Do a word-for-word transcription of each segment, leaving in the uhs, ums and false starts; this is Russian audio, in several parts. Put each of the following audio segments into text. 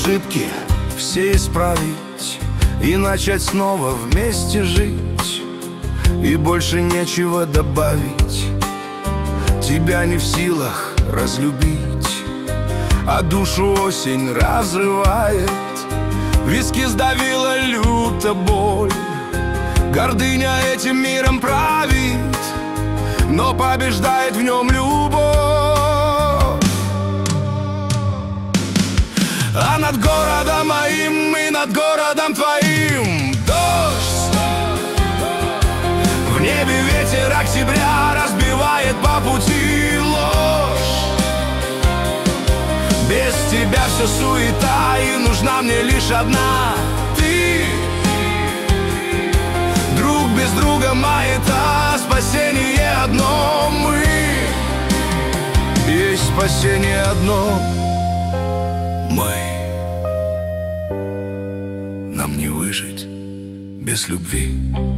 ошибки все исправить и начать снова вместе жить. И больше нечего добавить, тебя не в силах разлюбить, а душу осень разрывает. Виски сдавила люто боль, гордыня этим миром правит, но побеждает в нем любовь. А над городом моим и над городом твоим дождь. В небе ветер октября разбивает по пути ложь. Без тебя все суета, и нужна мне лишь одна ты. Друг без друга маята, спасение одно мы. Есть спасение одно мы. Нам не выжить без любви.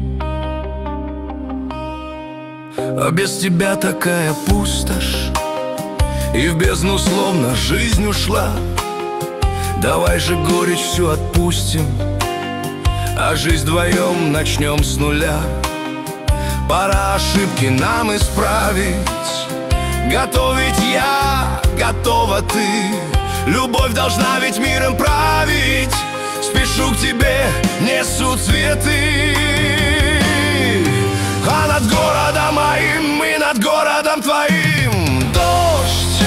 А без тебя такая пустошь, и в бездну словно жизнь ушла. Давай же горечь всю отпустим, а жизнь вдвоем начнем с нуля. Пора ошибки нам исправить. Готовить я, готова ты. Любовь должна ведь миром править. Спешу к тебе, несу цветы. А над городом моим и над городом твоим дождь.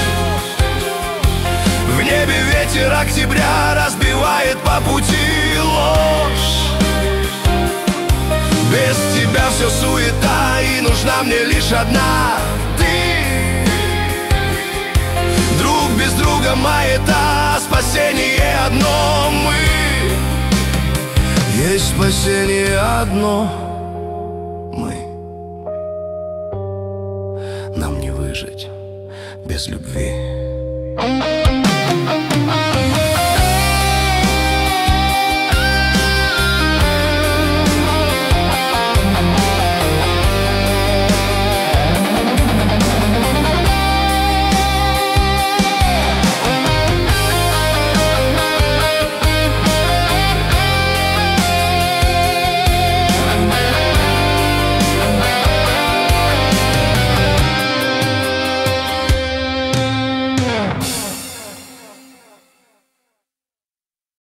В небе ветер октября разбивает по пути ложь. Без тебя все суета, и нужна мне лишь одна ты. Друг без друга маята, спасение одно мы. Есть спасение одно мы. Нам не выжить без любви.